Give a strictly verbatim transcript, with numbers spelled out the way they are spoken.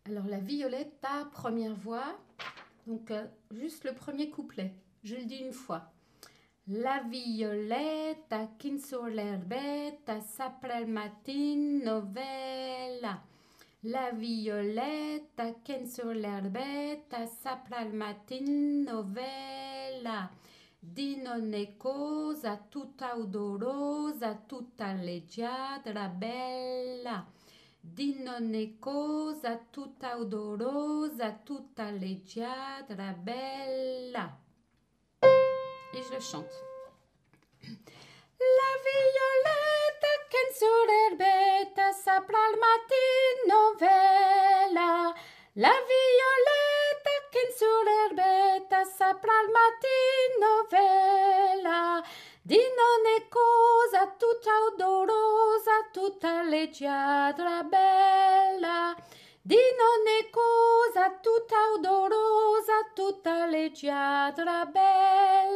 Alors la Violetta, première voix, donc euh, juste le premier couplet. Je le dis une fois. La Violetta che sur l'erbetta s'apre al mattino novella. La Violetta che sur l'erbetta s'apre al mattino novella. Di non è cosa tutta odorosa, tutta leggiadra, bella. Di non è cosa tutta odorosa, tutta leggiadra, bella. Et je le chante. La violetta che sur l'erbetta s'apre al mattino novella. La violetta che sur l'erbetta s'apre al mattino novella. Di non è cosa tutta odorosa, tutta leggiadra, bella. Di non è cosa tutta odorosa, tutta leggiadra, bella.